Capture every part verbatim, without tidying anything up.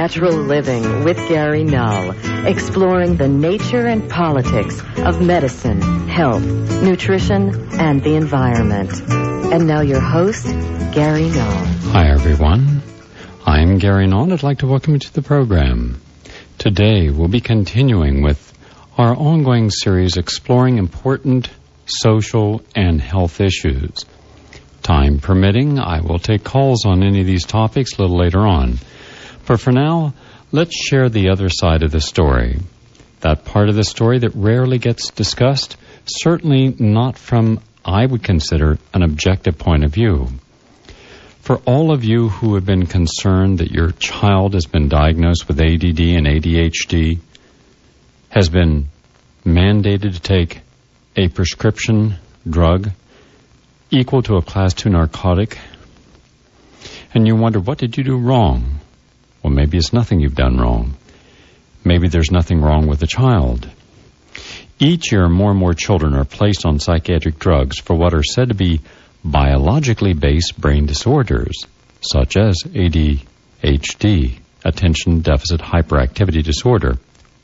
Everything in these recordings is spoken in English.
Natural Living with Gary Null, exploring the nature and politics of medicine, health, nutrition, and the environment. And now your host, Gary Null. Hi, everyone. I'm Gary Null, and I'd like to welcome you to the program. Today, we'll be continuing with our ongoing series exploring important social and health issues. Time permitting, I will take calls on any of these topics a little later on. But for now, let's share the other side of the story. That part of the story that rarely gets discussed, certainly not from, I would consider, an objective point of view. For all of you who have been concerned that your child has been diagnosed with A D D and A D H D, has been mandated to take a prescription drug equal to a class two narcotic, and you wonder, what did you do wrong? Well, maybe it's nothing you've done wrong. Maybe there's nothing wrong with the child. Each year, more and more children are placed on psychiatric drugs for what are said to be biologically based brain disorders, such as A D H D, attention deficit hyperactivity disorder.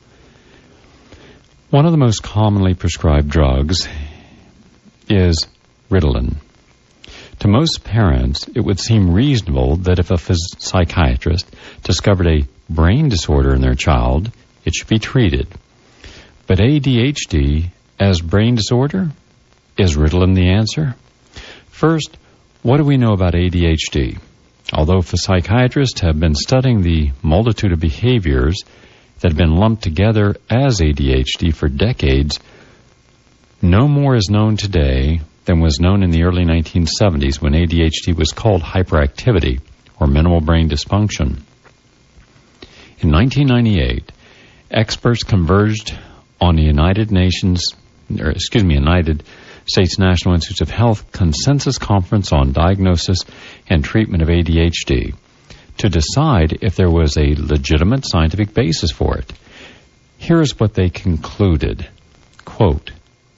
One of the most commonly prescribed drugs is Ritalin. To most parents, it would seem reasonable that if a phys- psychiatrist discovered a brain disorder in their child, it should be treated. But A D H D as brain disorder? Is Ritalin the answer? First, what do we know about A D H D? Although psychiatrists have been studying the multitude of behaviors that have been lumped together as A D H D for decades, no more is known today than was known in the early nineteen seventies when A D H D was called hyperactivity or minimal brain dysfunction. In nineteen ninety-eight, experts converged on the United Nations, or excuse me, United States National Institutes of Health Consensus Conference on Diagnosis and Treatment of A D H D to decide if there was a legitimate scientific basis for it. Here's what they concluded. Quote,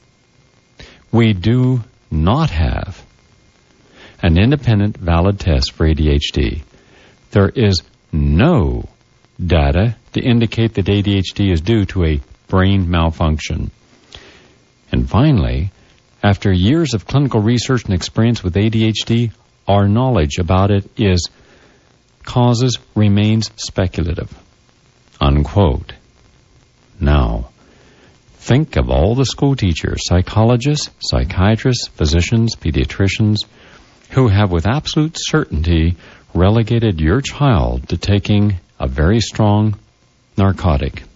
"We do not have an independent valid test for A D H D. There is no data to indicate that A D H D is due to a brain malfunction." And finally, after years of clinical research and experience with A D H D, our knowledge about it is causes remains speculative. Unquote. Now, think of all the school teachers, psychologists, psychiatrists, physicians, pediatricians, who have with absolute certainty relegated your child to taking a very strong narcotic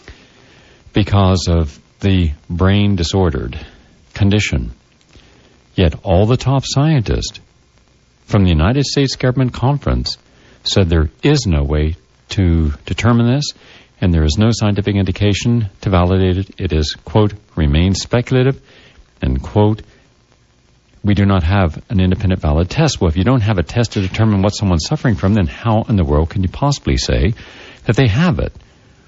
because of the brain disordered condition. Yet all the top scientists from the United States Government Conference said there is no way to determine this, and there is no scientific indication to validate it. It is, quote, remains speculative, and, quote, we do not have an independent valid test. Well, if you don't have a test to determine what someone's suffering from, then how in the world can you possibly say that they have it?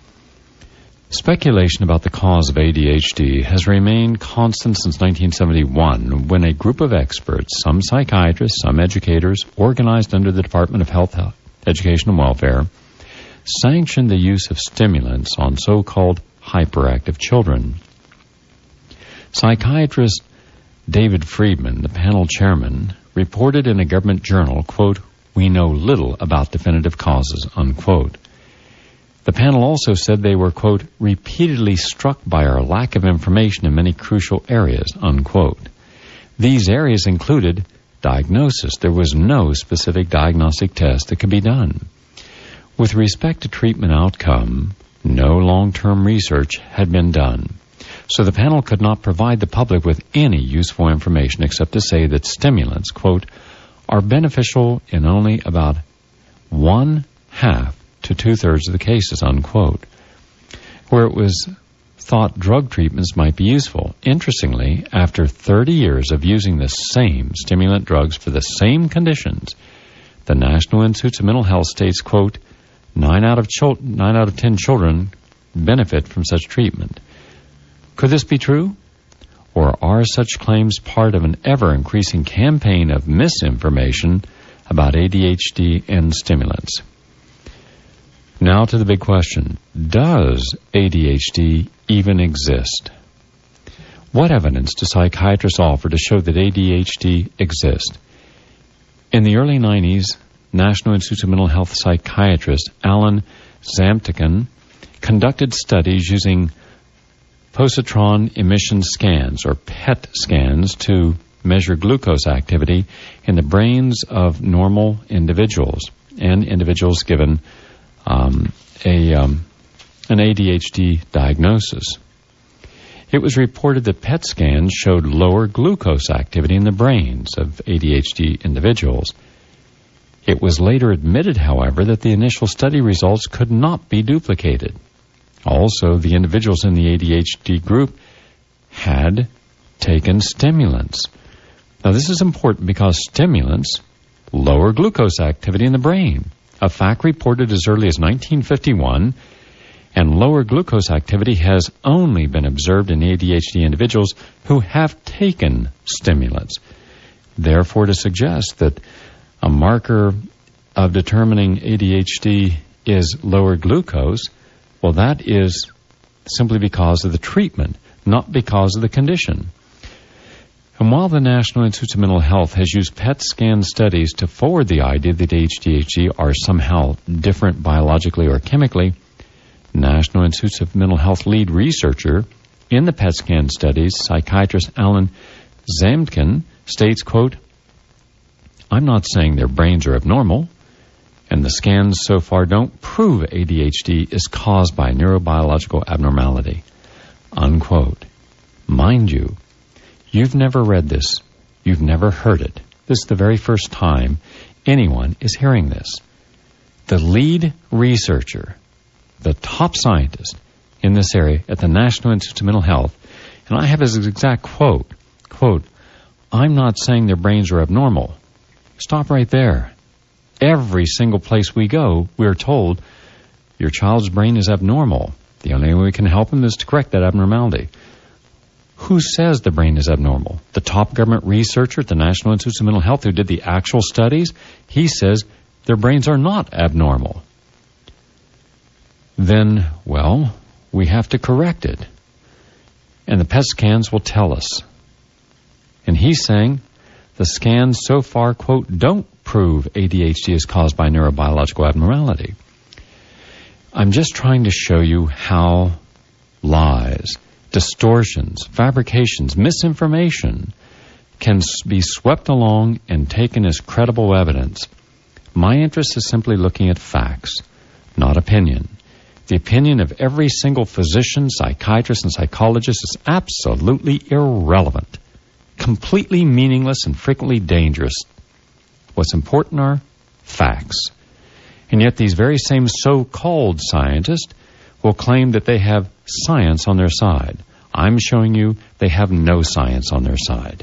Speculation about the cause of A D H D has remained constant since nineteen seventy-one, when a group of experts, some psychiatrists, some educators, organized under the Department of Health, Education and Welfare, sanctioned the use of stimulants on so-called hyperactive children. Psychiatrist David Friedman, the panel chairman, reported in a government journal, quote, "We know little about definitive causes," unquote. The panel also said they were, quote, repeatedly struck by our lack of information in many crucial areas, unquote. These areas included diagnosis. There was no specific diagnostic test that could be done. With respect to treatment outcome, no long-term research had been done. So the panel could not provide the public with any useful information except to say that stimulants, quote, are beneficial in only about one half to two-thirds of the cases, unquote. Where it was thought drug treatments might be useful. Interestingly, after thirty years of using the same stimulant drugs for the same conditions, the National Institutes of Mental Health states, quote, nine out of chil- nine out of ten children benefit from such treatment. Could this be true? Or are such claims part of an ever-increasing campaign of misinformation about A D H D and stimulants? Now to the big question. Does A D H D even exist? What evidence do psychiatrists offer to show that A D H D exists? In the early nineties, National Institute of Mental Health psychiatrist Alan Zamtkin conducted studies using positron emission scans, or P E T scans, to measure glucose activity in the brains of normal individuals and individuals given um, a um, an A D H D diagnosis. It was reported that P E T scans showed lower glucose activity in the brains of A D H D individuals. It was later admitted, however, that the initial study results could not be duplicated. Also, the individuals in the A D H D group had taken stimulants. Now, this is important because stimulants lower glucose activity in the brain, a fact reported as early as nineteen fifty-one, and lower glucose activity has only been observed in A D H D individuals who have taken stimulants. Therefore, to suggest that a marker of determining A D H D is lower glucose, well, that is simply because of the treatment, not because of the condition. And while the National Institute of Mental Health has used P E T scan studies to forward the idea that A D H D are somehow different biologically or chemically, National Institute of Mental Health lead researcher in the P E T scan studies, psychiatrist Alan Zamtkin, states, quote, "I'm not saying their brains are abnormal, and the scans so far don't prove A D H D is caused by neurobiological abnormality," unquote. Mind you, you've never read this. You've never heard it. This is the very first time anyone is hearing this. The lead researcher, the top scientist in this area at the National Institute of Mental Health, and I have his exact quote, quote, "I'm not saying their brains are abnormal." Stop right there. Every single place we go, we're told your child's brain is abnormal. The only way we can help them is to correct that abnormality. Who says the brain is abnormal? The top government researcher at the National Institute of Mental Health who did the actual studies, he says their brains are not abnormal. Then, well, we have to correct it. And the P E T scans will tell us. And he's saying the scans so far, quote, don't prove A D H D is caused by neurobiological abnormality. I'm just trying to show you how lies, distortions, fabrications, misinformation can be swept along and taken as credible evidence. My interest is simply looking at facts, not opinion. The opinion of every single physician, psychiatrist, and psychologist is absolutely irrelevant, completely meaningless, and frequently dangerous. What's important are facts. And yet these very same so-called scientists will claim that they have science on their side. I'm showing you they have no science on their side.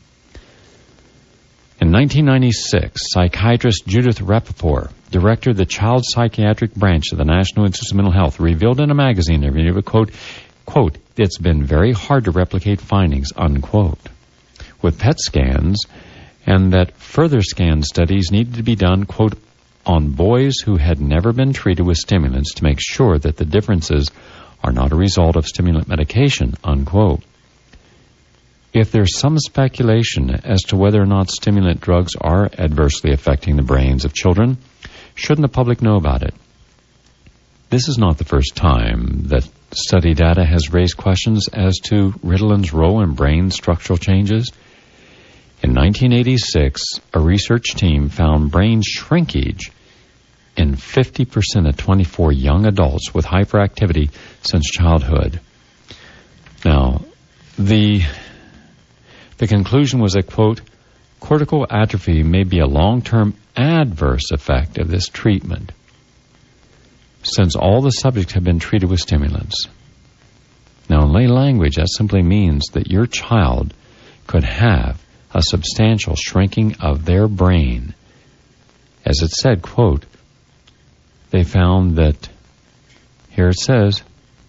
In nineteen ninety-six, psychiatrist Judith Rappaport, director of the Child Psychiatric Branch of the National Institute of Mental Health, revealed in a magazine interview, quote, quote, "It's been very hard to replicate findings," unquote, with P E T scans, and that further scan studies needed to be done, quote, on boys who had never been treated with stimulants to make sure that the differences are not a result of stimulant medication, unquote. If there's some speculation as to whether or not stimulant drugs are adversely affecting the brains of children, shouldn't the public know about it? This is not the first time that study data has raised questions as to Ritalin's role in brain structural changes. In nineteen eighty-six, a research team found brain shrinkage in fifty percent of twenty-four young adults with hyperactivity since childhood. Now, the the conclusion was that, quote, cortical atrophy may be a long-term adverse effect of this treatment, since all the subjects have been treated with stimulants. Now, in lay language, that simply means that your child could have a substantial shrinking of their brain. As it said, quote, they found that, here it says,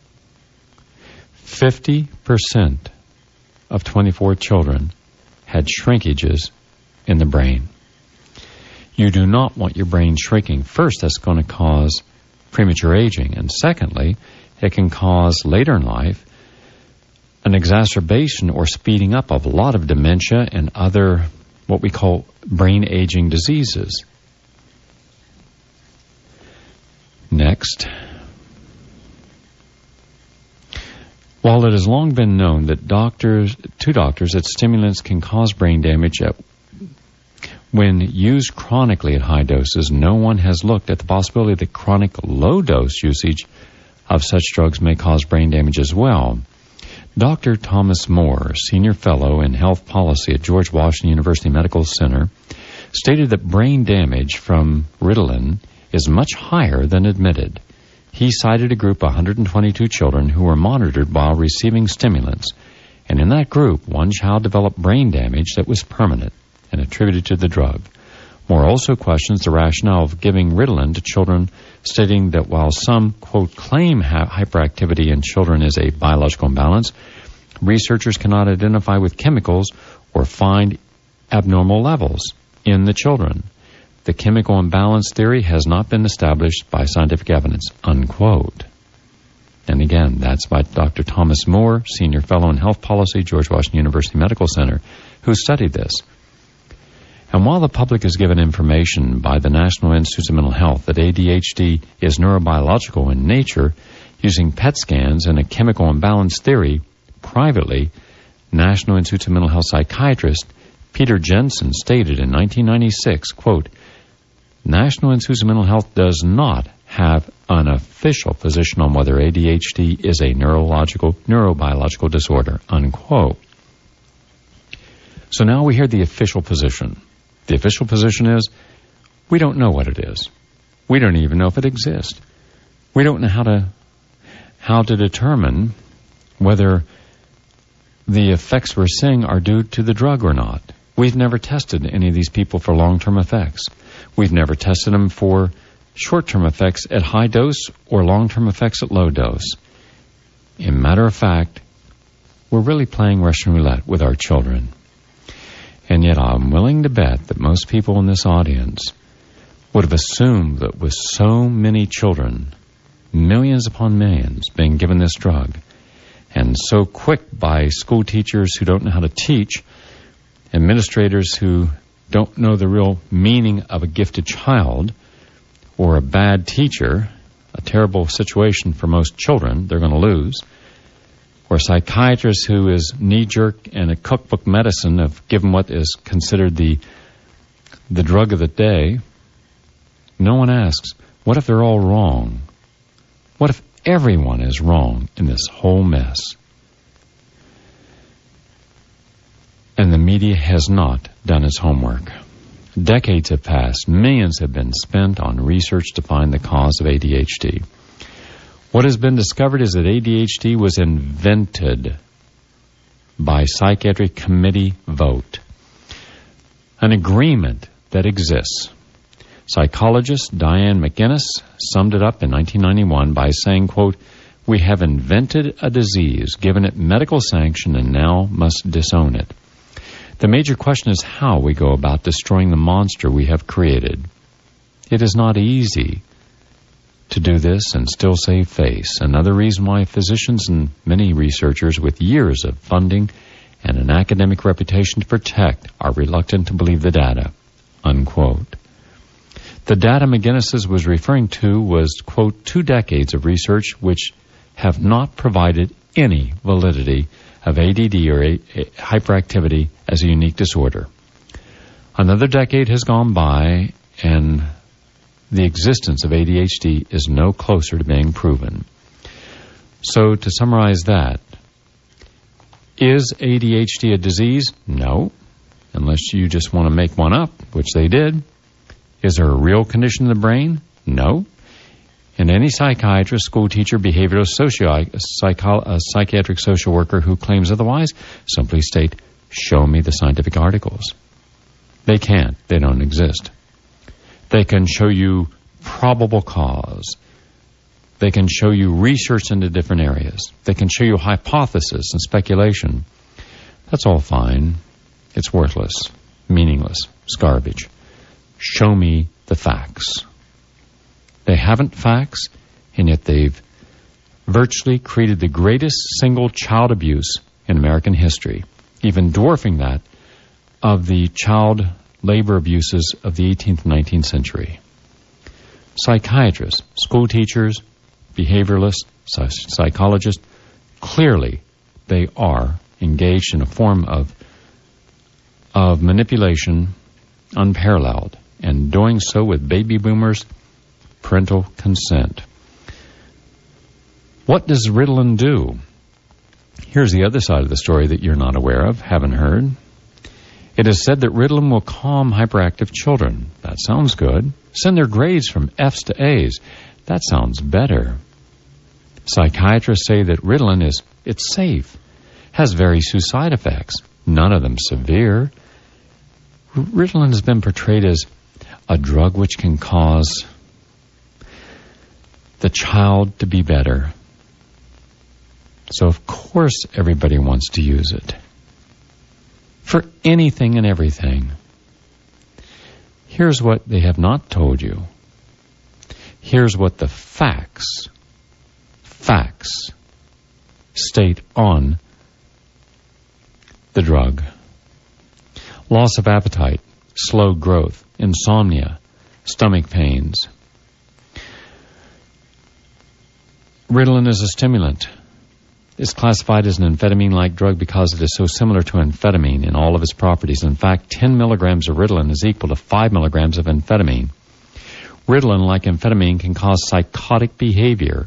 fifty percent of twenty-four children had shrinkages in the brain. You do not want your brain shrinking. First, that's going to cause premature aging. And secondly, it can cause later in life an exacerbation or speeding up of a lot of dementia and other what we call brain aging diseases. Next. While it has long been known that doctors, to doctors that stimulants can cause brain damage at, when used chronically at high doses, no one has looked at the possibility that chronic low-dose usage of such drugs may cause brain damage as well. Doctor Thomas Moore, Senior Fellow in Health Policy at George Washington University Medical Center, stated that brain damage from Ritalin is much higher than admitted. He cited a group of one hundred twenty-two children who were monitored while receiving stimulants, and in that group, one child developed brain damage that was permanent and attributed to the drug. Moore also questions the rationale of giving Ritalin to children, stating that while some, quote, claim ha- hyperactivity in children is a biological imbalance, researchers cannot identify with chemicals or find abnormal levels in the children. The chemical imbalance theory has not been established by scientific evidence, unquote. And again, that's by Doctor Thomas Moore, Senior Fellow in Health Policy, George Washington University Medical Center, who studied this. And while the public is given information by the National Institutes of Mental Health that A D H D is neurobiological in nature, using P E T scans and a chemical imbalance theory, privately, National Institutes of Mental Health psychiatrist Peter Jensen stated in nineteen ninety-six, quote, National Institutes of Mental Health does not have an official position on whether A D H D is a neurological, neurobiological disorder, unquote. So now we hear the official position. The official position is, we don't know what it is. We don't even know if it exists. We don't know how to how to determine whether the effects we're seeing are due to the drug or not. We've never tested any of these people for long-term effects. We've never tested them for short-term effects at high dose or long-term effects at low dose. In matter of fact, we're really playing Russian roulette with our children. And yet I'm willing to bet that most people in this audience would have assumed that with so many children, millions upon millions, being given this drug, and so quick by school teachers who don't know how to teach, administrators who don't know the real meaning of a gifted child, or a bad teacher, a terrible situation for most children they're going to lose, or a psychiatrist who is knee-jerk and a cookbook medicine of given what is considered the the drug of the day. No one asks, what if they're all wrong? What if everyone is wrong in this whole mess? And the media has not done its homework. Decades have passed. Millions have been spent on research to find the cause of A D H D. What has been discovered is that A D H D was invented by psychiatric committee vote. An agreement that exists. Psychologist Diane McGinnis summed it up in nineteen ninety-one by saying, quote, we have invented a disease, given it medical sanction, and now must disown it. The major question is how we go about destroying the monster we have created. It is not easy to do this and still save face. Another reason why physicians and many researchers with years of funding and an academic reputation to protect are reluctant to believe the data, unquote. The data McGinnis was referring to was, quote, two decades of research which have not provided any validity of A D D or a, a hyperactivity as a unique disorder. Another decade has gone by, and the existence of A D H D is no closer to being proven. So to summarize that, is A D H D a disease? No, unless you just want to make one up, which they did. Is there a real condition in the brain? No. And any psychiatrist, school teacher, behavioral socio- psycho- uh, psychiatric social worker who claims otherwise simply state, show me the scientific articles. They can't. They don't exist. They can show you probable cause. They can show you research into different areas. They can show you hypothesis and speculation. That's all fine. It's worthless, meaningless, it's garbage. Show me the facts. They haven't facts, and yet they've virtually created the greatest single child abuse in American history, even dwarfing that of the child labor abuses of the eighteenth and nineteenth century. Psychiatrists, school teachers, behavioralists, psychologists, clearly they are engaged in a form of of manipulation unparalleled, and doing so with baby boomers' parental consent. What does Ritalin do? Here's the other side of the story that you're not aware of, haven't heard. It is said that Ritalin will calm hyperactive children. That sounds good. Send their grades from F's to A's. That sounds better. Psychiatrists say that Ritalin is it's safe, has very few side effects, none of them severe. Ritalin has been portrayed as a drug which can cause the child to be better. So of course everybody wants to use it for anything and everything. Here's what they have not told you. Here's what the facts, facts state on the drug. Loss of appetite, slow growth, insomnia, stomach pains. Ritalin is a stimulant. It's classified as an amphetamine-like drug because it is so similar to amphetamine in all of its properties. In fact, ten milligrams of Ritalin is equal to five milligrams of amphetamine. Ritalin, like amphetamine, can cause psychotic behavior.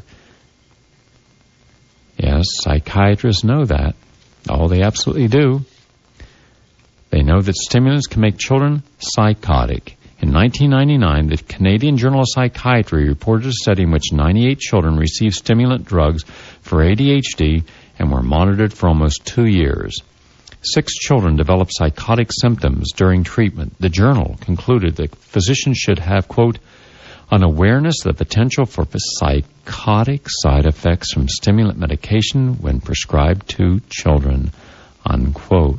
Yes, psychiatrists know that. Oh, they absolutely do. They know that stimulants can make children psychotic. In nineteen ninety-nine, the Canadian Journal of Psychiatry reported a study in which ninety-eight children received stimulant drugs for A D H D and were monitored for almost two years. Six children developed psychotic symptoms during treatment. The journal concluded that physicians should have, quote, an awareness of the potential for psychotic side effects from stimulant medication when prescribed to children, unquote.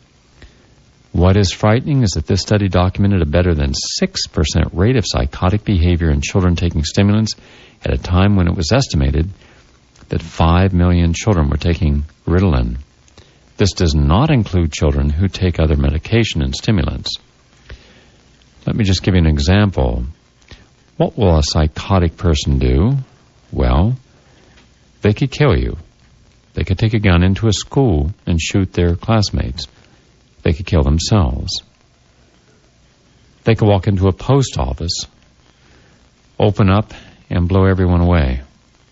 What is frightening is that this study documented a better than six percent rate of psychotic behavior in children taking stimulants at a time when it was estimated that five million children were taking Ritalin. This does not include children who take other medication and stimulants. Let me just give you an example. What will a psychotic person do? Well, they could kill you. They could take a gun into a school and shoot their classmates. They could kill themselves. They could walk into a post office, open up, and blow everyone away.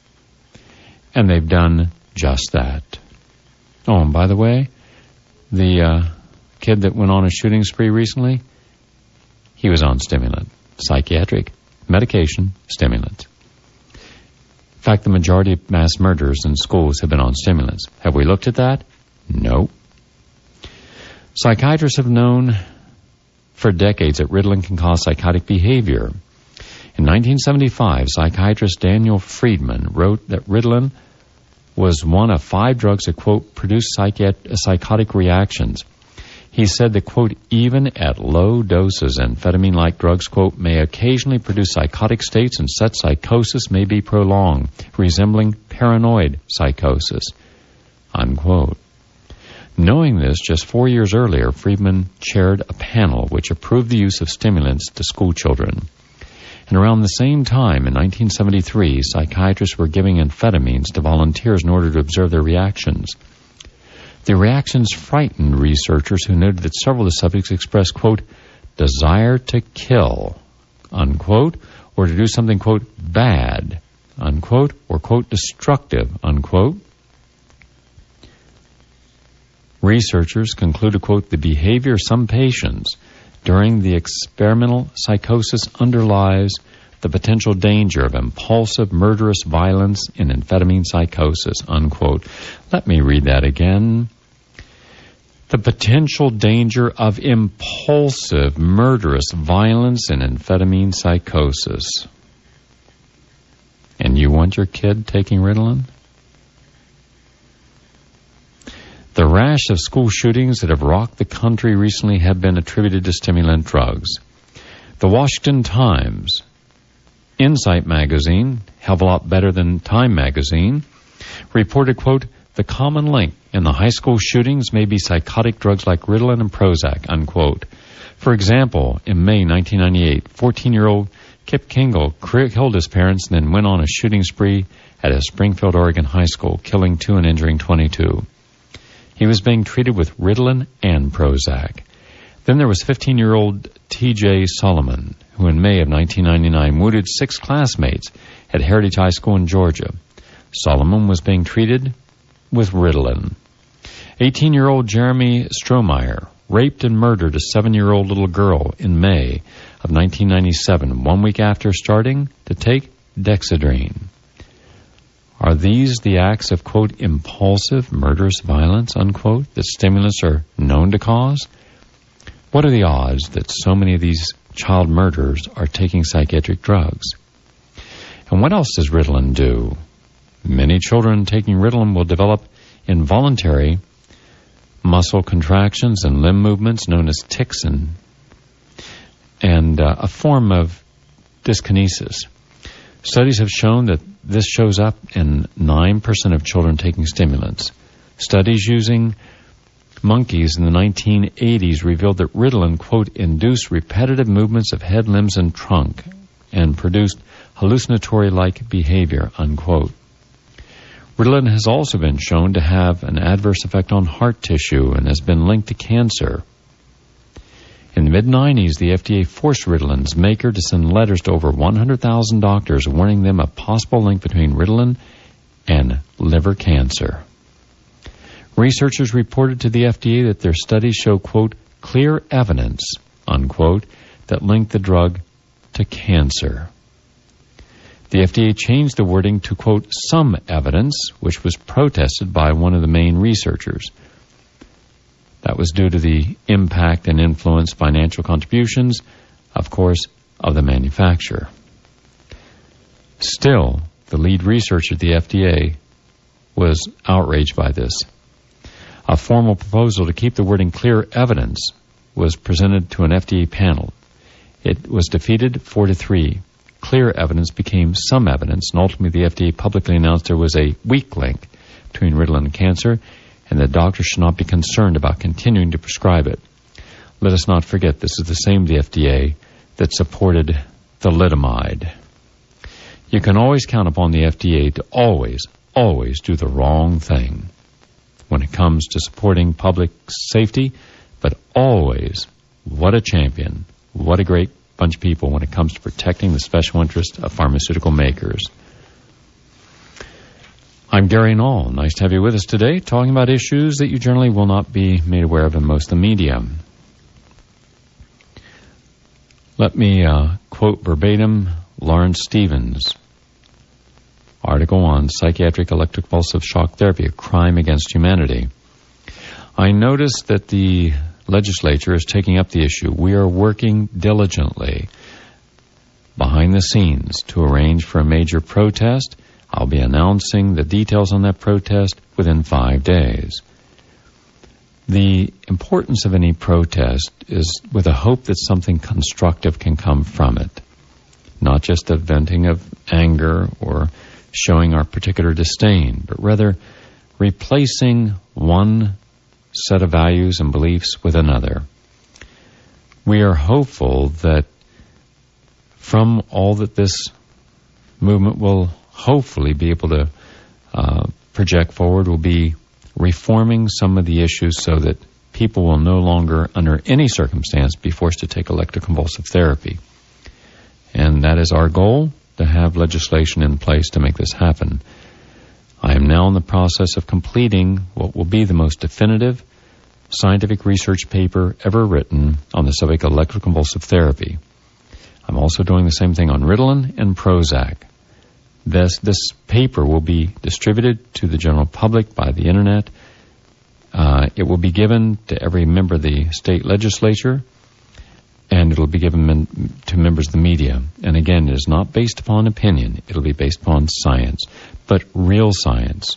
And they've done just that. Oh, and by the way, the uh, kid that went on a shooting spree recently, he was on stimulant, psychiatric medication, stimulant. In fact, the majority of mass murders in schools have been on stimulants. Have we looked at that? No. Psychiatrists have known for decades that Ritalin can cause psychotic behavior. In nineteen seventy-five, psychiatrist Daniel Friedman wrote that Ritalin was one of five drugs that, quote, produce psychiat- psychotic reactions. He said that, quote, even at low doses, amphetamine-like drugs, quote, may occasionally produce psychotic states, and such psychosis may be prolonged, resembling paranoid psychosis, unquote. Knowing this, just four years earlier, Friedman chaired a panel which approved the use of stimulants to school children. And around the same time, in nineteen seventy-three, psychiatrists were giving amphetamines to volunteers in order to observe their reactions. The reactions frightened researchers who noted that several of the subjects expressed, quote, desire to kill, unquote, or to do something, quote, bad, unquote, or, quote, destructive, unquote. Researchers concluded, quote, the behavior of some patients during the experimental psychosis underlies the potential danger of impulsive, murderous violence in amphetamine psychosis, unquote. Let me read that again. The potential danger of impulsive, murderous violence in amphetamine psychosis. And you want your kid taking Ritalin? The rash of school shootings that have rocked the country recently have been attributed to stimulant drugs. The Washington Times Insight magazine, hell of a lot better than Time magazine, reported, quote, the common link in the high school shootings may be psychotic drugs like Ritalin and Prozac, unquote. For example, in May nineteen ninety-eight, fourteen-year-old Kip Kingle killed his parents and then went on a shooting spree at a Springfield, Oregon high school, killing two and injuring twenty-two. He was being treated with Ritalin and Prozac. Then there was fifteen-year-old T J Solomon, who in May of nineteen ninety-nine wounded six classmates at Heritage High School in Georgia. Solomon was being treated with Ritalin. eighteen-year-old Jeremy Strohmeyer raped and murdered a seven-year-old little girl in May of nineteen ninety-seven, one week after starting to take Dexedrine. Are these the acts of, quote, impulsive, murderous violence, unquote, that stimulants are known to cause? What are the odds that so many of these child murderers are taking psychiatric drugs? And what else does Ritalin do? Many children taking Ritalin will develop involuntary muscle contractions and limb movements known as tics and, and uh, a form of dyskinesis. Studies have shown that this shows up in nine percent of children taking stimulants. Studies using monkeys in the nineteen eighties revealed that Ritalin, quote, induced repetitive movements of head, limbs, and trunk and produced hallucinatory-like behavior, unquote. Ritalin has also been shown to have an adverse effect on heart tissue and has been linked to cancer. In the mid nineties, the F D A forced Ritalin's maker to send letters to over one hundred thousand doctors warning them of a possible link between Ritalin and liver cancer. Researchers reported to the F D A that their studies show, quote, clear evidence, unquote, that linked the drug to cancer. The F D A changed the wording to, quote, some evidence, which was protested by one of the main researchers. That was due to the impact and influence financial contributions, of course, of the manufacturer. Still, the lead researcher at the F D A was outraged by this. A formal proposal to keep the wording clear evidence was presented to an F D A panel. It was defeated four to three. Clear evidence became some evidence, and ultimately the F D A publicly announced there was a weak link between Ritalin and cancer, and that doctors should not be concerned about continuing to prescribe it. Let us not forget this is the same the F D A that supported thalidomide. You can always count upon the F D A to always, always do the wrong thing when it comes to supporting public safety, but always, what a champion, what a great bunch of people when it comes to protecting the special interest of pharmaceutical makers. I'm Gary Null. Nice to have you with us today, talking about issues that you generally will not be made aware of in most of the media. Let me uh, quote verbatim Lawrence Stevens' article on psychiatric electroconvulsive shock therapy, a crime against humanity. I noticed that the legislature is taking up the issue. We are working diligently behind the scenes to arrange for a major protest. I'll be announcing the details on that protest within five days. The importance of any protest is with a hope that something constructive can come from it, not just a venting of anger or showing our particular disdain, but rather replacing one set of values and beliefs with another. We are hopeful that from all that this movement will hopefully be able to uh, project forward, will be reforming some of the issues so that people will no longer, under any circumstance, be forced to take electroconvulsive therapy. And that is our goal, to have legislation in place to make this happen. I am now in the process of completing what will be the most definitive scientific research paper ever written on the subject of electroconvulsive therapy. I'm also doing the same thing on Ritalin and Prozac. This, this paper will be distributed to the general public by the Internet. Uh, it will be given to every member of the state legislature, and it will be given men, to members of the media. And again, it is not based upon opinion. It will be based upon science, but real science.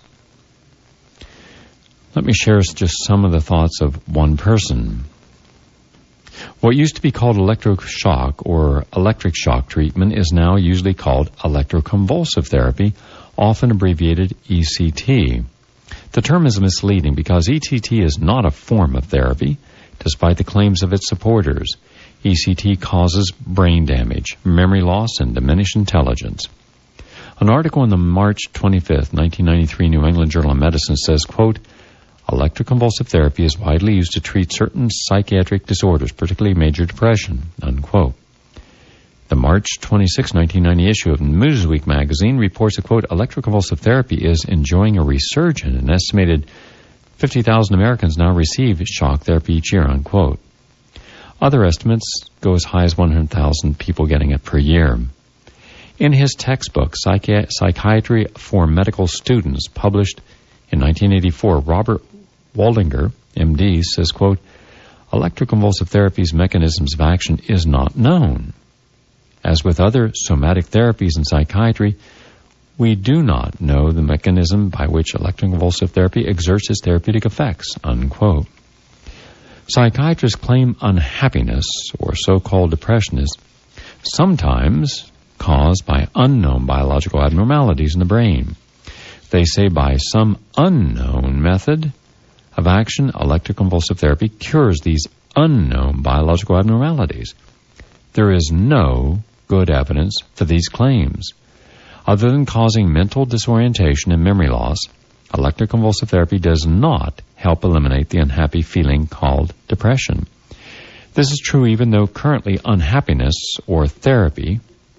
Let me share just some of the thoughts of one person. What used to be called electroshock or electric shock treatment is now usually called electroconvulsive therapy, often abbreviated E C T. The term is misleading because E C T is not a form of therapy, despite the claims of its supporters. E C T causes brain damage, memory loss, and diminished intelligence. An article in the March twenty-fifth, nineteen ninety-three New England Journal of Medicine says, quote, electroconvulsive therapy is widely used to treat certain psychiatric disorders, particularly major depression, unquote. The March twenty-sixth, nineteen ninety issue of Newsweek magazine reports that, quote, electroconvulsive therapy is enjoying a resurgence. An estimated fifty thousand Americans now receive shock therapy each year, unquote. Other estimates go as high as one hundred thousand people getting it per year. In his textbook, Psychi- Psychiatry for Medical Students, published in nineteen eighty-four, Robert Waldinger, M D, says, quote, electroconvulsive therapy's mechanisms of action is not known. As with other somatic therapies in psychiatry, we do not know the mechanism by which electroconvulsive therapy exerts its therapeutic effects, unquote. Psychiatrists claim unhappiness, or so-called depression, is sometimes caused by unknown biological abnormalities in the brain. They say by some unknown method of action, electroconvulsive therapy cures these unknown biological abnormalities. There is no good evidence for these claims. Other than causing mental disorientation and memory loss, electroconvulsive therapy does not help eliminate the unhappy feeling called depression. This is true even though currently unhappiness or therapy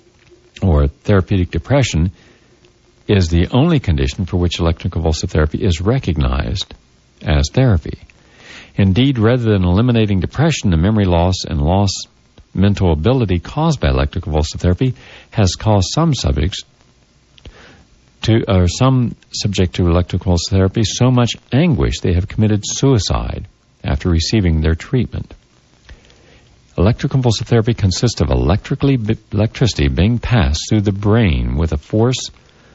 or therapeutic depression is the only condition for which electroconvulsive therapy is recognized as therapy. Indeed, rather than eliminating depression, the memory loss and lost mental ability caused by electroconvulsive therapy has caused some subjects to, or some subject to electroconvulsive therapy so much anguish they have committed suicide after receiving their treatment. Electroconvulsive therapy consists of electrically, electricity being passed through the brain with a force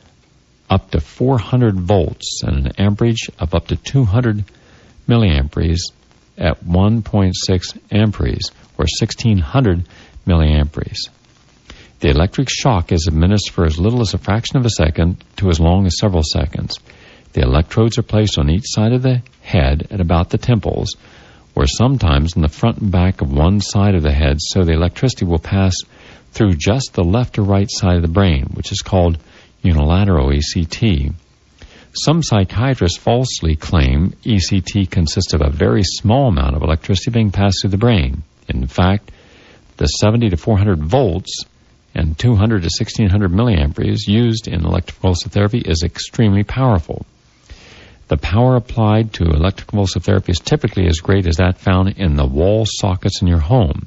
up to four hundred volts and an amperage of up to two hundred milliamperes at one point six amperes, or sixteen hundred milliamperes. The electric shock is administered for as little as a fraction of a second to as long as several seconds. The electrodes are placed on each side of the head at about the temples, or sometimes in the front and back of one side of the head, so the electricity will pass through just the left or right side of the brain, which is called unilateral E C T. Some psychiatrists falsely claim E C T consists of a very small amount of electricity being passed through the brain. In fact, the seventy to four hundred volts and two hundred to sixteen hundred milliamperes used in electroconvulsive therapy is extremely powerful. The power applied to electroconvulsive therapy is typically as great as that found in the wall sockets in your home.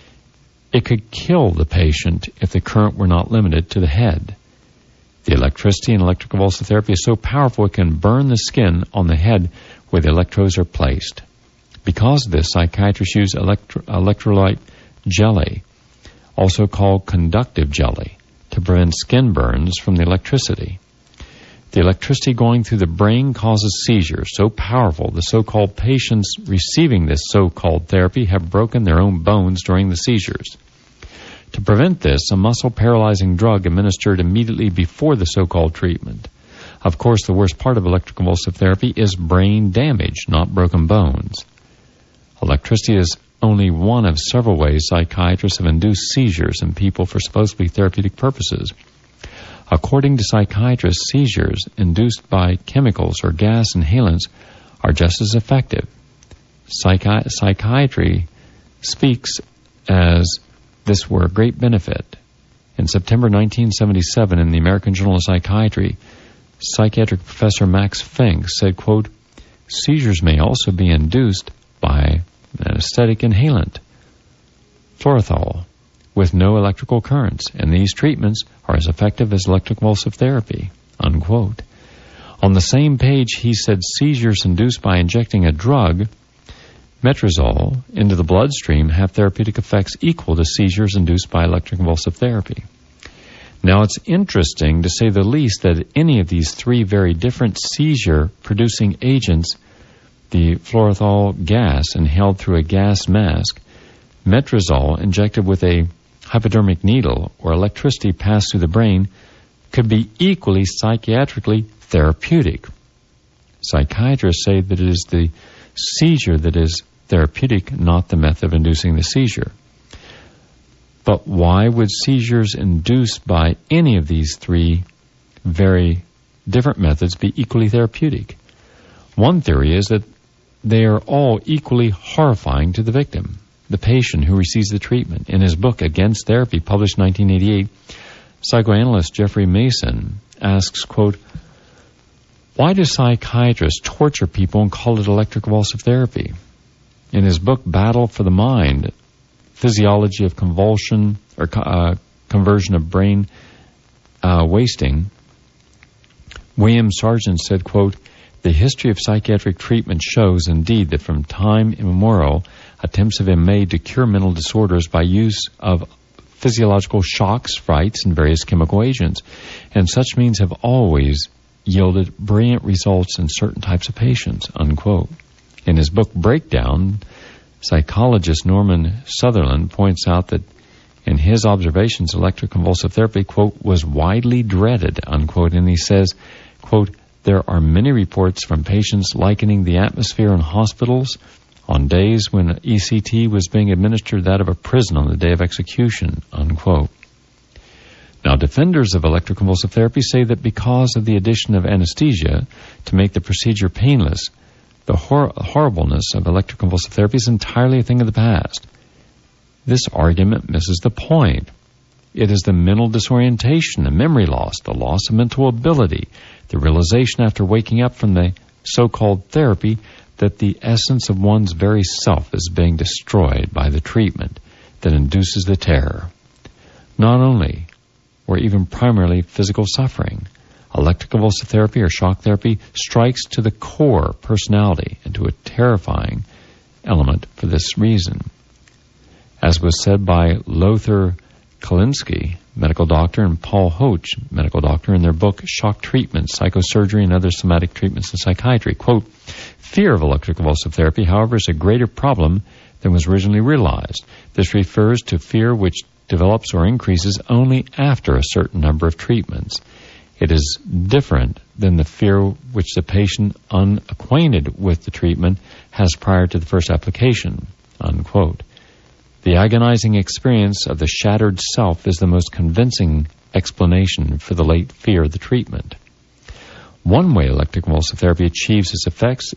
It could kill the patient if the current were not limited to the head. The electricity in electroconvulsive therapy is so powerful it can burn the skin on the head where the electrodes are placed. Because of this, psychiatrists use electro- electrolyte jelly, also called conductive jelly, to prevent skin burns from the electricity. The electricity going through the brain causes seizures so powerful the so-called patients receiving this so-called therapy have broken their own bones during the seizures. To prevent this, a muscle-paralyzing drug administered immediately before the so-called treatment. Of course, the worst part of electroconvulsive therapy is brain damage, not broken bones. Electricity is only one of several ways psychiatrists have induced seizures in people for supposedly therapeutic purposes. According to psychiatrists, seizures induced by chemicals or gas inhalants are just as effective. Psychi- psychiatry speaks as this were a great benefit. In September nineteen seventy-seven, in the American Journal of Psychiatry, psychiatric professor Max Fink said, quote, seizures may also be induced by an anesthetic inhalant, fluorothol, with no electrical currents, and these treatments are as effective as electroconvulsive therapy, unquote. On the same page, he said seizures induced by injecting a drug, metrazole, into the bloodstream have therapeutic effects equal to seizures induced by electroconvulsive therapy. Now, it's interesting, to say the least, that any of these three very different seizure-producing agents, the fluorothol gas inhaled through a gas mask, Metrazole injected with a hypodermic needle or electricity passed through the brain could be equally psychiatrically therapeutic. Psychiatrists say that it is the seizure that is therapeutic, not the method of inducing the seizure. But why would seizures induced by any of these three very different methods be equally therapeutic? One theory is that they are all equally horrifying to the victim, the patient who receives the treatment. In his book, Against Therapy, published in nineteen eighty-eight, psychoanalyst Jeffrey Mason asks, quote, why do psychiatrists torture people and call it electroconvulsive therapy? In his book, Battle for the Mind, Physiology of Convulsion or uh, Conversion of Brain uh, Wasting, William Sargent said, quote, the history of psychiatric treatment shows indeed that from time immemorial, attempts have been made to cure mental disorders by use of physiological shocks, frights, and various chemical agents. And such means have always yielded brilliant results in certain types of patients, unquote. In his book Breakdown, psychologist Norman Sutherland points out that in his observations, electroconvulsive therapy, quote, was widely dreaded, unquote, and he says, quote, there are many reports from patients likening the atmosphere in hospitals on days when E C T was being administered that of a prison on the day of execution, unquote. Now, defenders of electroconvulsive therapy say that because of the addition of anesthesia to make the procedure painless, the hor- horribleness of electroconvulsive therapy is entirely a thing of the past. This argument misses the point. It is the mental disorientation, the memory loss, the loss of mental ability, the realization after waking up from the so-called therapy that the essence of one's very self is being destroyed by the treatment that induces the terror. Not only, or even primarily, physical suffering, electroconvulsive therapy or shock therapy strikes to the core personality and to a terrifying element for this reason. As was said by Lothar Kalinsky, medical doctor, and Paul Hoch, medical doctor, in their book Shock Treatment, Psychosurgery, and Other Somatic Treatments in Psychiatry, quote, fear of electroconvulsive therapy, however, is a greater problem than was originally realized. This refers to fear which develops or increases only after a certain number of treatments. It is different than the fear which the patient unacquainted with the treatment has prior to the first application, unquote. The agonizing experience of the shattered self is the most convincing explanation for the late fear of the treatment. One way electroconvulsive therapy achieves its effects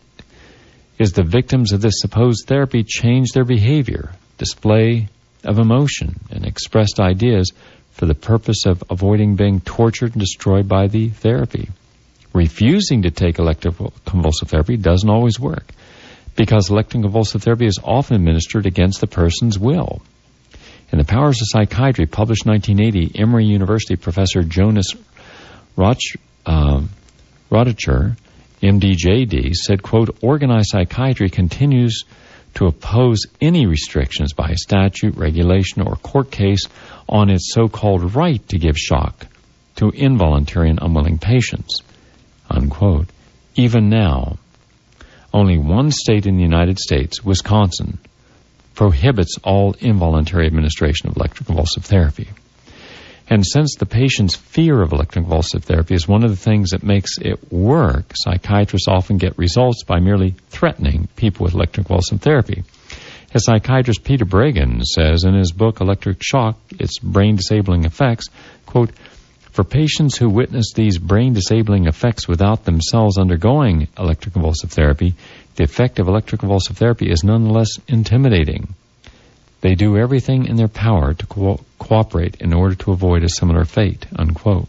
is the victims of this supposed therapy change their behavior, display of emotion, and expressed ideas for the purpose of avoiding being tortured and destroyed by the therapy. Refusing to take electroconvulsive therapy doesn't always work, because electroconvulsive therapy is often administered against the person's will. In The Powers of Psychiatry, published in nineteen eighty, Emory University professor Jonas Roch, uh, Rodacher, M D J D, said, quote, organized psychiatry continues to oppose any restrictions by statute, regulation, or court case on its so-called right to give shock to involuntary and unwilling patients, unquote. Even now, only one state in the United States, Wisconsin, prohibits all involuntary administration of electroconvulsive therapy. And since the patient's fear of electroconvulsive therapy is one of the things that makes it work, psychiatrists often get results by merely threatening people with electroconvulsive therapy. As psychiatrist Peter Breggin says in his book Electric Shock, Its Brain-Disabling Effects, quote, for patients who witness these brain-disabling effects without themselves undergoing electroconvulsive therapy, the effect of electroconvulsive therapy is nonetheless intimidating. They do everything in their power to co- cooperate in order to avoid a similar fate, unquote.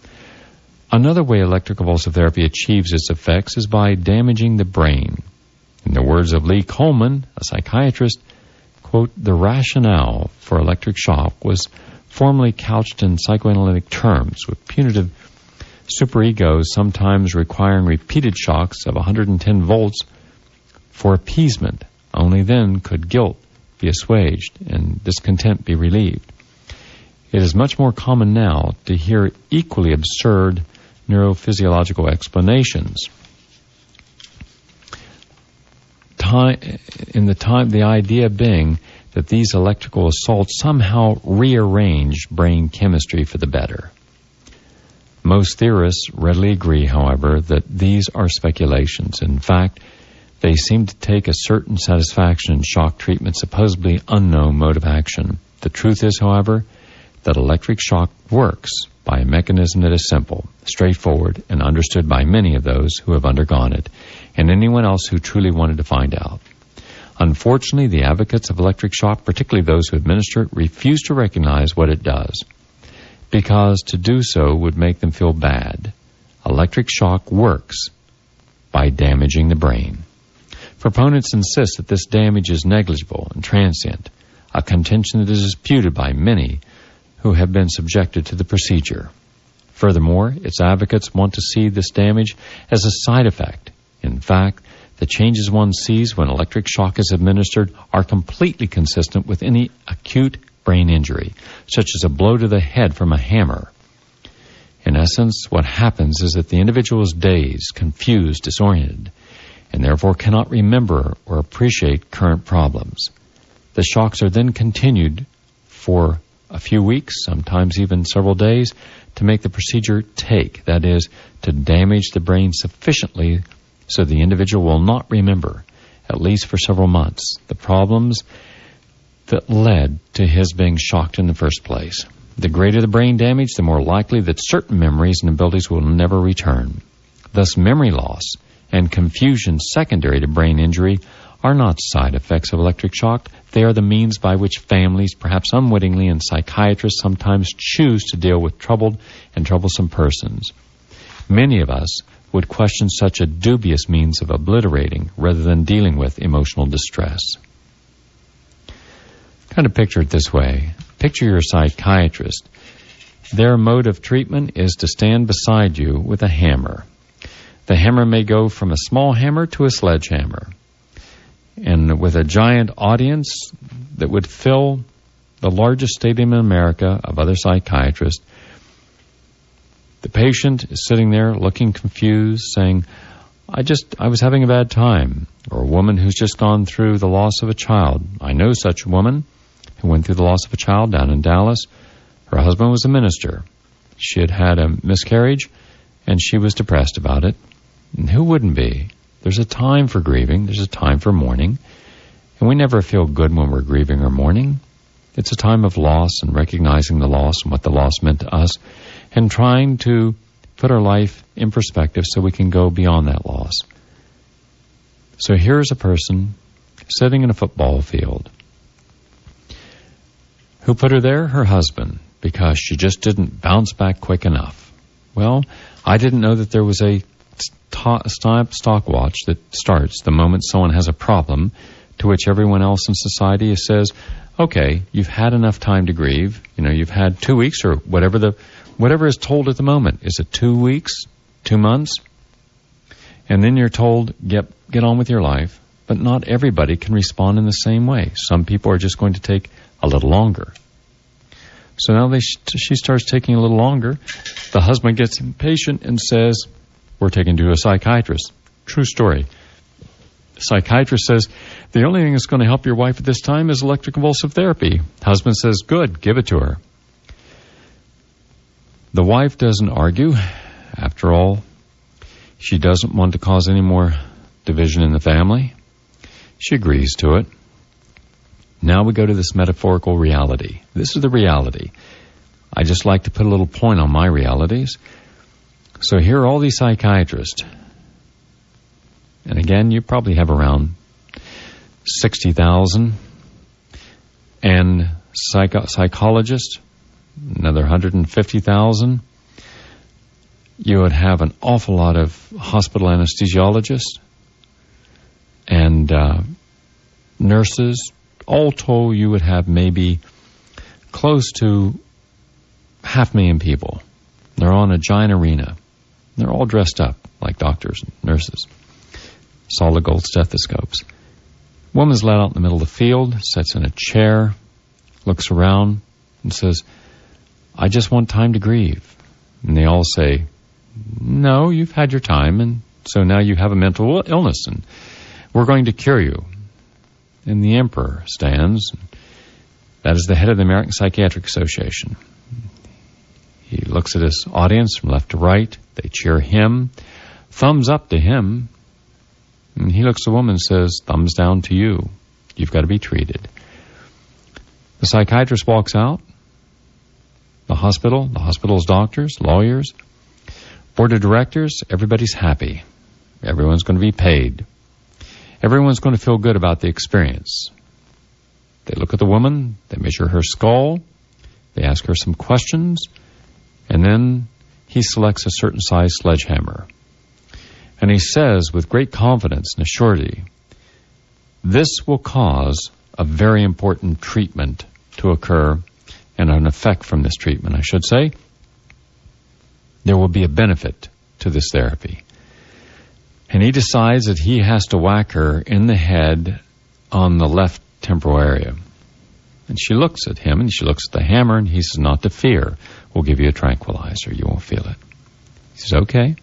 Another way electroconvulsive therapy achieves its effects is by damaging the brain. In the words of Lee Coleman, a psychiatrist, quote, the rationale for electric shock was formerly couched in psychoanalytic terms, with punitive superegos sometimes requiring repeated shocks of one hundred ten volts for appeasement. Only then could guilt be assuaged and discontent be relieved. It is much more common now to hear equally absurd neurophysiological explanations. time, in the time, the idea being that these electrical assaults somehow rearrange brain chemistry for the better. Most theorists readily agree, however, that these are speculations. In fact, they seem to take a certain satisfaction in shock treatment's supposedly unknown mode of action. The truth is, however, that electric shock works by a mechanism that is simple, straightforward, and understood by many of those who have undergone it, and anyone else who truly wanted to find out. Unfortunately, the advocates of electric shock, particularly those who administer it, refuse to recognize what it does, because to do so would make them feel bad. Electric shock works by damaging the brain. Proponents insist that this damage is negligible and transient, a contention that is disputed by many who have been subjected to the procedure. Furthermore, its advocates want to see this damage as a side effect. In fact, the changes one sees when electric shock is administered are completely consistent with any acute brain injury, such as a blow to the head from a hammer. In essence, what happens is that the individual is dazed, confused, disoriented, and therefore cannot remember or appreciate current problems. The shocks are then continued for a few weeks, sometimes even several days, to make the procedure take, that is, to damage the brain sufficiently so the individual will not remember, at least for several months, the problems that led to his being shocked in the first place. The greater the brain damage, the more likely that certain memories and abilities will never return. Thus, memory loss and confusion secondary to brain injury are not side effects of electric shock. They are the means by which families, perhaps unwittingly, and psychiatrists sometimes choose to deal with troubled and troublesome persons. Many of us would question such a dubious means of obliterating rather than dealing with emotional distress. Kind of picture it this way. Picture your psychiatrist. Their mode of treatment is to stand beside you with a hammer. The hammer may go from a small hammer to a sledgehammer. And with a giant audience that would fill the largest stadium in America of other psychiatrists, the patient is sitting there looking confused, saying, I just, I was having a bad time. Or a woman who's just gone through the loss of a child. I know such a woman who went through the loss of a child down in Dallas. Her husband was a minister. She had had a miscarriage, and she was depressed about it. And who wouldn't be? There's a time for grieving. There's a time for mourning. And we never feel good when we're grieving or mourning. It's a time of loss and recognizing the loss and what the loss meant to us and trying to put our life in perspective so we can go beyond that loss. So here's a person sitting in a football field. Who put her there? Her husband, because she just didn't bounce back quick enough. Well, I didn't know that there was a stopwatch that starts the moment someone has a problem, to which everyone else in society says, okay, you've had enough time to grieve. You know, you've had two weeks or whatever the whatever is told at the moment. Is it two weeks? Two months? And then you're told, get, get on with your life. But not everybody can respond in the same way. Some people are just going to take a little longer. So now they, she starts taking a little longer. The husband gets impatient and says, we're taking to a psychiatrist. True story. The psychiatrist says, the only thing that's going to help your wife at this time is electroconvulsive therapy. Husband says, good, give it to her. The wife doesn't argue. After all, she doesn't want to cause any more division in the family. She agrees to it. Now we go to this metaphorical reality. This is the reality. I just like to put a little point on my realities. So here are all these psychiatrists. And again, you probably have around sixty thousand. And psycho- psychologists, another one hundred fifty thousand. You would have an awful lot of hospital anesthesiologists and uh, nurses. All told, you would have maybe close to half a million people. They're on a giant arena. They're all dressed up like doctors and nurses. Solid gold stethoscopes. Woman's led out in the middle of the field, sits in a chair, looks around, and says, I just want time to grieve. And they all say, no, you've had your time, and so now you have a mental illness, and we're going to cure you. And the emperor stands. That is the head of the American Psychiatric Association. He looks at his audience from left to right. They cheer him. Thumbs up to him. And he looks at the woman and says, thumbs down to you. You've got to be treated. The psychiatrist walks out. The hospital, the hospital's doctors, lawyers, board of directors, everybody's happy. Everyone's going to be paid. Everyone's going to feel good about the experience. They look at the woman, they measure her skull, they ask her some questions, and then he selects a certain size sledgehammer. And he says with great confidence and surety, this will cause a very important treatment to occur, and an effect from this treatment, I should say. There will be a benefit to this therapy. And he decides that he has to whack her in the head on the left temporal area. And she looks at him, and she looks at the hammer, and he says, not to fear. We'll give you a tranquilizer. You won't feel it. He says, okay.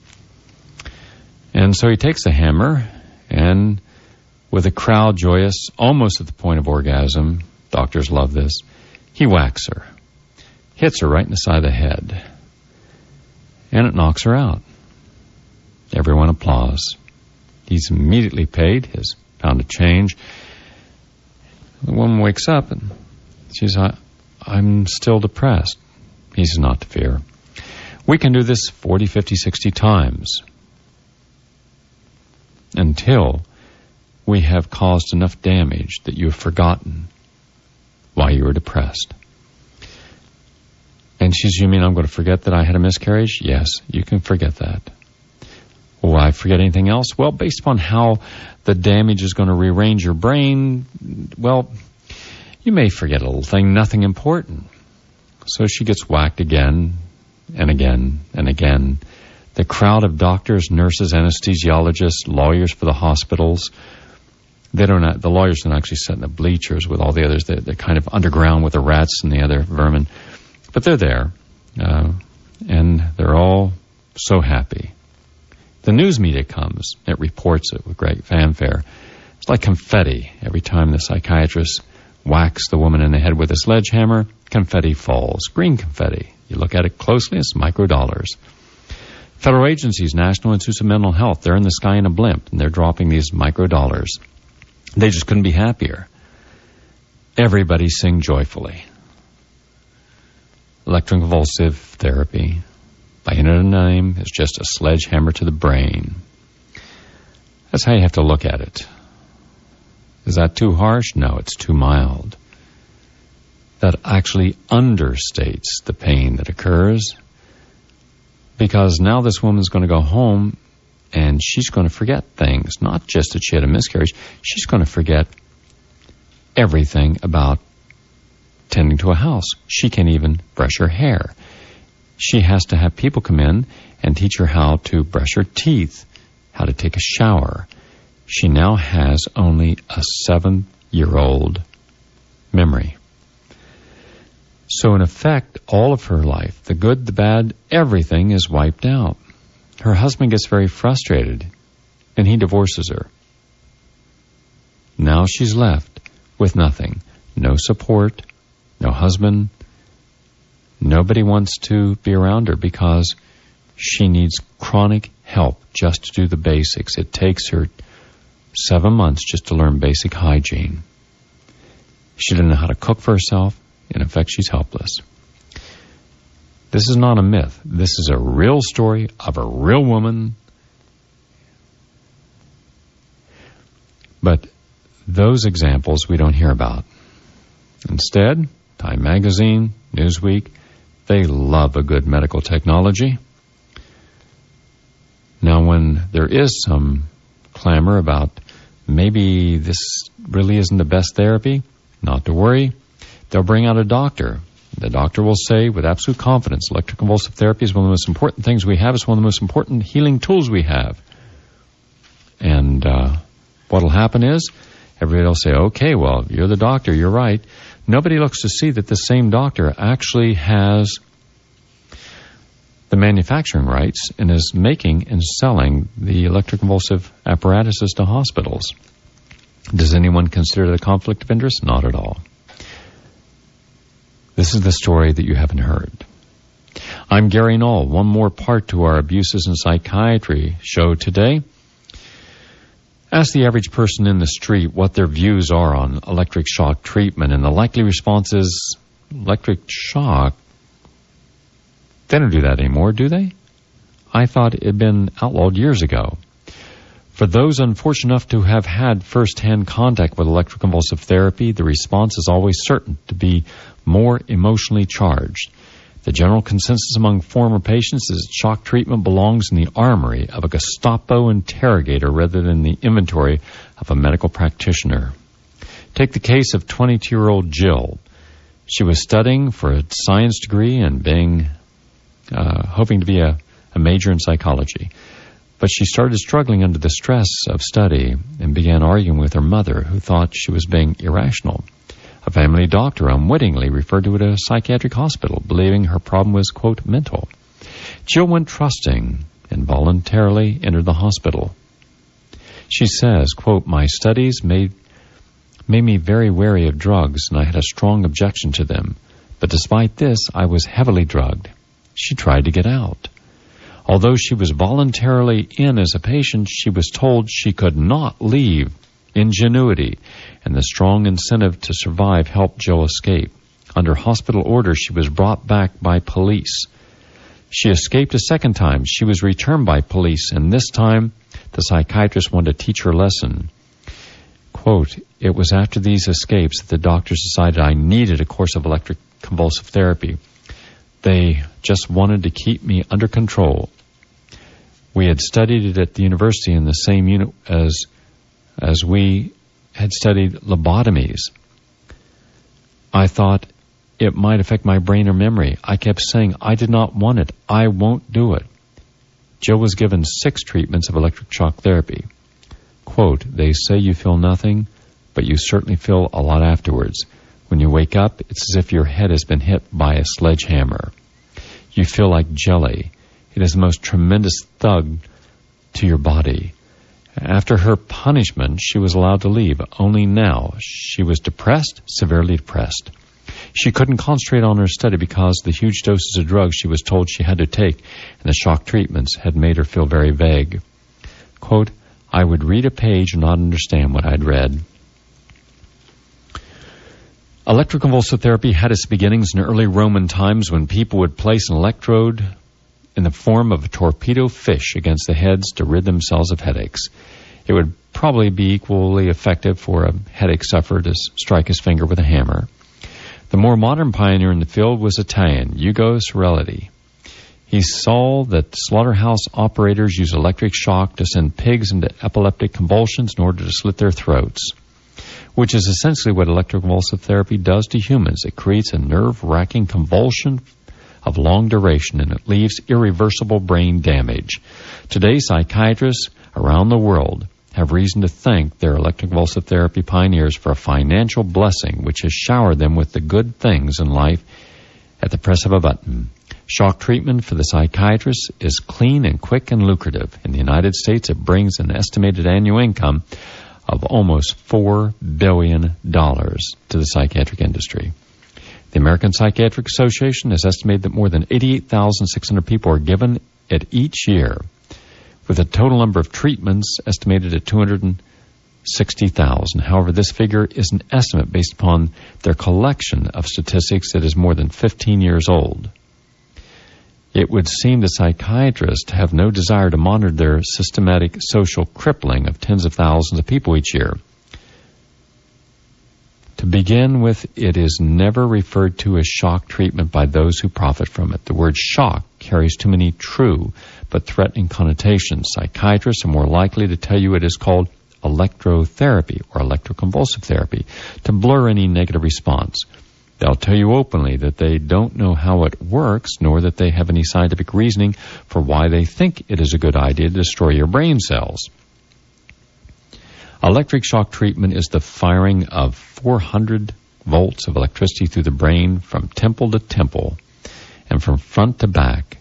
And so he takes the hammer, and with a crowd joyous, almost at the point of orgasm, doctors love this, he whacks her, hits her right in the side of the head, and it knocks her out. Everyone applauds. He's immediately paid his pound of change. The woman wakes up and she says, I, I'm still depressed. He says, not to fear. We can do this forty, fifty, sixty times until we have caused enough damage that you have forgotten why you were depressed. And she says, you mean I'm going to forget that I had a miscarriage? Yes, you can forget that. Will I forget anything else? Well, based upon how the damage is going to rearrange your brain, well, you may forget a little thing, nothing important. So she gets whacked again and again and again. The crowd of doctors, nurses, anesthesiologists, lawyers for the hospitals, they don't. The lawyers don't actually sit in the bleachers with all the others. They're, they're kind of underground with the rats and the other vermin. But they're there, uh, and they're all so happy. The news media comes. It reports it with great fanfare. It's like confetti. Every time the psychiatrist whacks the woman in the head with a sledgehammer, confetti falls. Green confetti. You look at it closely, it's microdollars. Federal agencies, National Institutes of Mental Health, they're in the sky in a blimp, and they're dropping these microdollars. They just couldn't be happier. Everybody sing joyfully. Electroconvulsive therapy, by another name, is just a sledgehammer to the brain. That's how you have to look at it. Is that too harsh? No, it's too mild. That actually understates the pain that occurs, because now this woman's going to go home and she's going to forget things. Not just that she had a miscarriage. She's going to forget everything about tending to a house. She can't even brush her hair. She has to have people come in and teach her how to brush her teeth, how to take a shower. She now has only a seven-year-old memory. So in effect, all of her life, the good, the bad, everything is wiped out. Her husband gets very frustrated, and he divorces her. Now she's left with nothing. No support, no husband. Nobody wants to be around her because she needs chronic help just to do the basics. It takes her seven months just to learn basic hygiene. She didn't know how to cook for herself. In effect, she's helpless. This is not a myth. This is a real story of a real woman. But those examples we don't hear about. Instead, Time Magazine, Newsweek, they love a good medical technology. Now, when there is some clamor about maybe this really isn't the best therapy, not to worry. They'll bring out a doctor. The doctor will say with absolute confidence, electroconvulsive therapy is one of the most important things we have. It's one of the most important healing tools we have. And uh, what will happen is everybody will say, okay, well, you're the doctor, you're right. Nobody looks to see that the same doctor actually has the manufacturing rights and is making and selling the electroconvulsive apparatuses to hospitals. Does anyone consider it a conflict of interest? Not at all. This is the story that you haven't heard. I'm Gary Null. One more part to our Abuses in Psychiatry show today. Ask the average person in the street what their views are on electric shock treatment, and the likely response is, electric shock? They don't do that anymore, do they? I thought it had been outlawed years ago. For those unfortunate enough to have had first-hand contact with electroconvulsive therapy, the response is always certain to be more emotionally charged. The general consensus among former patients is that shock treatment belongs in the armory of a Gestapo interrogator rather than the inventory of a medical practitioner. Take the case of twenty-two-year-old Jill. She was studying for a science degree and being uh, hoping to be a, a major in psychology. But she started struggling under the stress of study and began arguing with her mother, who thought she was being irrational. A family doctor unwittingly referred to it as a psychiatric hospital, believing her problem was, quote, mental. Jill went trusting and voluntarily entered the hospital. She says, quote, my studies made, made me very wary of drugs, and I had a strong objection to them. But despite this, I was heavily drugged. She tried to get out. Although she was voluntarily in as a patient, she was told she could not leave. Ingenuity and the strong incentive to survive helped Jill escape. Under hospital order, she was brought back by police. She escaped a second time. She was returned by police, and this time the psychiatrist wanted to teach her a lesson. Quote, it was after these escapes that the doctors decided I needed a course of electric convulsive therapy. They just wanted to keep me under control. We had studied it at the university in the same unit as as we had studied lobotomies. I thought it might affect my brain or memory. I kept saying, I did not want it. I won't do it. Jill was given six treatments of electric shock therapy. Quote, they say you feel nothing, but you certainly feel a lot afterwards. When you wake up, it's as if your head has been hit by a sledgehammer. You feel like jelly. It is the most tremendous thud to your body. After her punishment, she was allowed to leave. Only now, she was depressed, severely depressed. She couldn't concentrate on her study because the huge doses of drugs she was told she had to take and the shock treatments had made her feel very vague. Quote, I would read a page and not understand what I'd read. Electroconvulsive therapy had its beginnings in early Roman times when people would place an electrode in the form of a torpedo fish against the heads to rid themselves of headaches. It would probably be equally effective for a headache sufferer to strike his finger with a hammer. The more modern pioneer in the field was Italian, Ugo Cerelli. He saw that slaughterhouse operators use electric shock to send pigs into epileptic convulsions in order to slit their throats, which is essentially what electroconvulsive therapy does to humans. It creates a nerve-wracking convulsion of long duration, and it leaves irreversible brain damage. Today, psychiatrists around the world have reason to thank their electroconvulsive therapy pioneers for a financial blessing which has showered them with the good things in life at the press of a button. Shock treatment for the psychiatrist is clean and quick and lucrative. In the United States, it brings an estimated annual income of almost four billion dollars to the psychiatric industry. The American Psychiatric Association has estimated that more than eighty-eight thousand six hundred people are given it each year, with a total number of treatments estimated at two hundred sixty thousand. However, this figure is an estimate based upon their collection of statistics that is more than fifteen years old. It would seem the psychiatrists have no desire to monitor their systematic social crippling of tens of thousands of people each year. To begin with, it is never referred to as shock treatment by those who profit from it. The word shock carries too many true but threatening connotations. Psychiatrists are more likely to tell you it is called electrotherapy or electroconvulsive therapy to blur any negative response. They'll tell you openly that they don't know how it works, nor that they have any scientific reasoning for why they think it is a good idea to destroy your brain cells. Electric shock treatment is the firing of four hundred volts of electricity through the brain from temple to temple and from front to back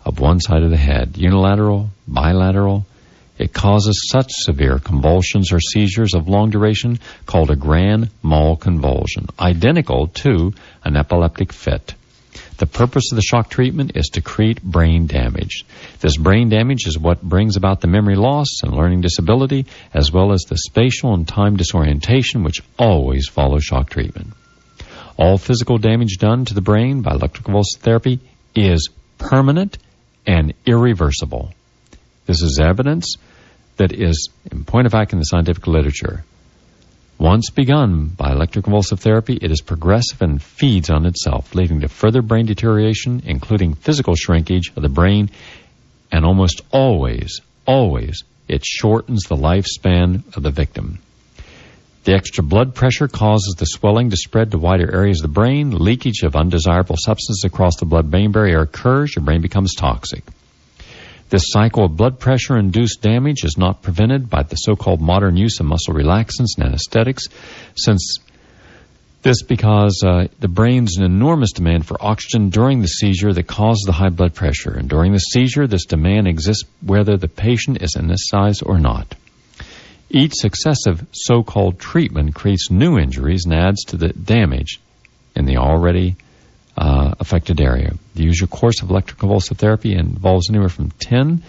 of one side of the head, unilateral, bilateral. It causes such severe convulsions or seizures of long duration called a grand mal convulsion, identical to an epileptic fit. The purpose of the shock treatment is to create brain damage. This brain damage is what brings about the memory loss and learning disability, as well as the spatial and time disorientation which always follows shock treatment. All physical damage done to the brain by electroconvulsive therapy is permanent and irreversible. This is evidence that is, in point of fact, in the scientific literature. Once begun by electroconvulsive therapy, it is progressive and feeds on itself, leading to further brain deterioration, including physical shrinkage of the brain, and almost always, always, it shortens the lifespan of the victim. The extra blood pressure causes the swelling to spread to wider areas of the brain. Leakage of undesirable substances across the blood-brain barrier occurs. Your brain becomes toxic. This cycle of blood pressure-induced damage is not prevented by the so-called modern use of muscle relaxants and anesthetics, since this because uh, the brain's an enormous demand for oxygen during the seizure that causes the high blood pressure. And during the seizure, this demand exists whether the patient is anesthetized or not. Each successive so-called treatment creates new injuries and adds to the damage in the already Uh, affected area. The usual course of electroconvulsive therapy involves anywhere from ten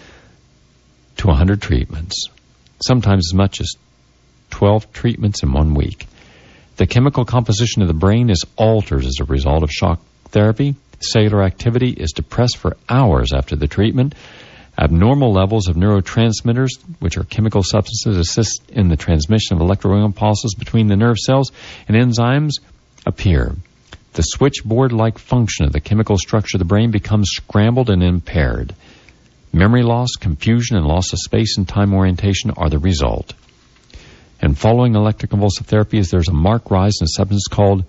to one hundred treatments, sometimes as much as twelve treatments in one week. The chemical composition of the brain is altered as a result of shock therapy. Cellular activity is depressed for hours after the treatment. Abnormal levels of neurotransmitters, which are chemical substances that assist in the transmission of electrical impulses between the nerve cells and enzymes, appear. The switchboard-like function of the chemical structure of the brain becomes scrambled and impaired. Memory loss, confusion, and loss of space and time orientation are the result. And following electroconvulsive therapy, there's a marked rise in a substance called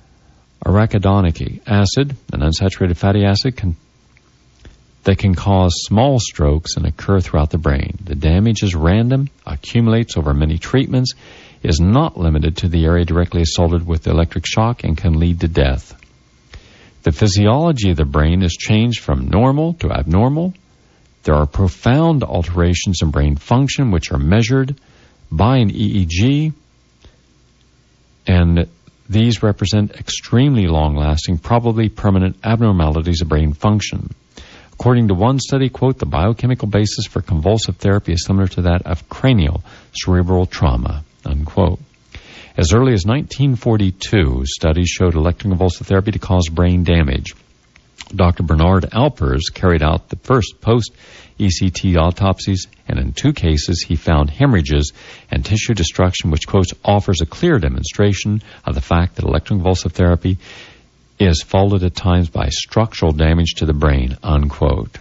arachidonic acid, an unsaturated fatty acid can, that can cause small strokes and occur throughout the brain. The damage is random, accumulates over many treatments, is not limited to the area directly assaulted with the electric shock, and can lead to death. The physiology of the brain is changed from normal to abnormal. There are profound alterations in brain function which are measured by an E E G, and these represent extremely long-lasting, probably permanent abnormalities of brain function. According to one study, quote, the biochemical basis for convulsive therapy is similar to that of cranial cerebral trauma, unquote. As early as nineteen forty-two, studies showed electroconvulsive therapy to cause brain damage. Doctor Bernard Alpers carried out the first post-E C T autopsies, and in two cases he found hemorrhages and tissue destruction, which, quote, offers a clear demonstration of the fact that electroconvulsive therapy is followed at times by structural damage to the brain, unquote.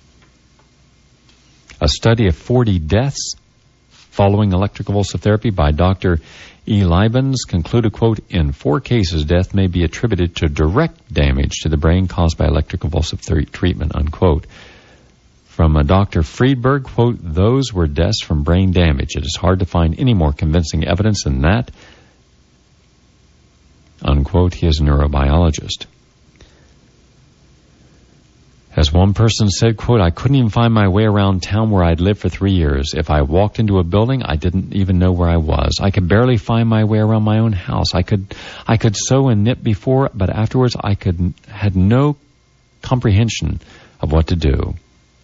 A study of forty deaths following electroconvulsive therapy by Doctor E. Libens concluded, quote, in four cases, death may be attributed to direct damage to the brain caused by electroconvulsive th- treatment, unquote. From a Doctor Friedberg, quote, those were deaths from brain damage. It is hard to find any more convincing evidence than that, unquote. He is a neurobiologist. As one person said, quote, I couldn't even find my way around town where I'd lived for three years. If I walked into a building, I didn't even know where I was. I could barely find my way around my own house. I could I could sew and knit before, but afterwards I could had no comprehension of what to do.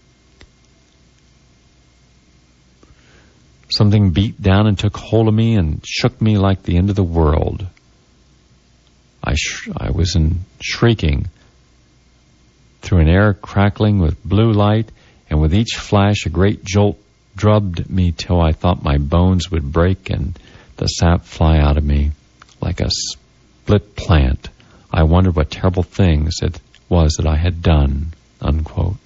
Something beat down and took hold of me and shook me like the end of the world. I sh- I was in shrieking through an air crackling with blue light, and with each flash a great jolt drubbed me till I thought my bones would break and the sap fly out of me like a split plant. I wondered what terrible things it was that I had done, unquote.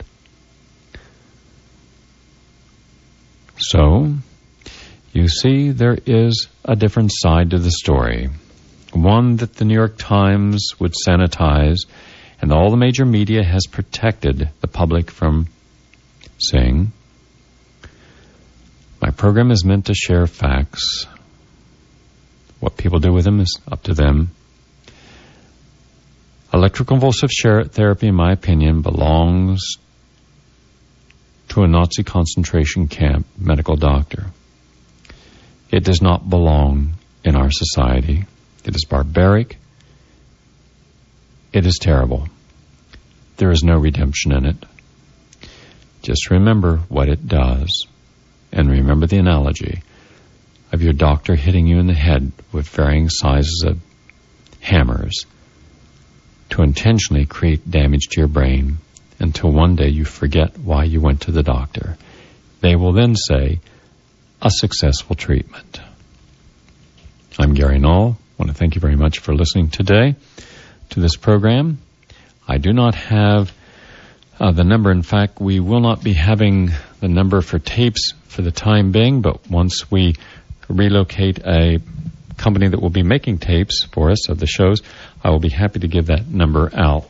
So, you see, there is a different side to the story. One that the New York Times would sanitize, and all the major media has protected the public from seeing. My program is meant to share facts. What people do with them is up to them. Electroconvulsive therapy, in my opinion, belongs to a Nazi concentration camp medical doctor. It does not belong in our society. It is barbaric. It is terrible. There is no redemption in it. Just remember what it does, and remember the analogy of your doctor hitting you in the head with varying sizes of hammers to intentionally create damage to your brain until one day you forget why you went to the doctor. They will then say, a successful treatment. I'm Gary Null. I want to thank you very much for listening today to this program. I do not have uh, the number. In fact, we will not be having the number for tapes for the time being, but once we relocate a company that will be making tapes for us of the shows, I will be happy to give that number out.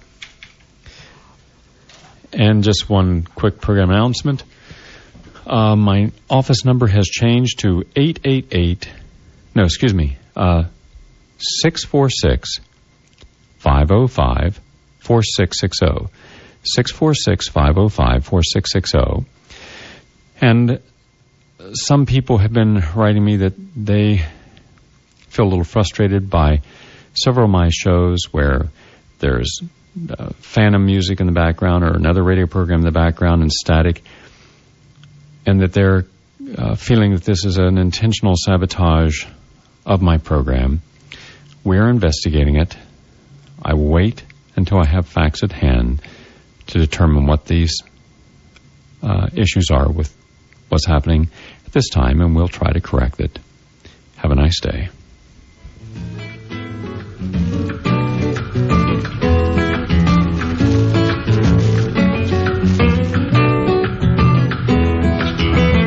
And just one quick program announcement. Uh, my office number has changed to eight eight eight, no, excuse me, uh, six four six, five oh five, four six six oh. six four six, five oh five, four six six oh. And some people have been writing me that they feel a little frustrated by several of my shows where there's uh, phantom music in the background or another radio program in the background and static, and that they're uh, feeling that this is an intentional sabotage of my program. We're investigating it. I will wait until I have facts at hand to determine what these uh, issues are with what's happening at this time, and we'll try to correct it. Have a nice day.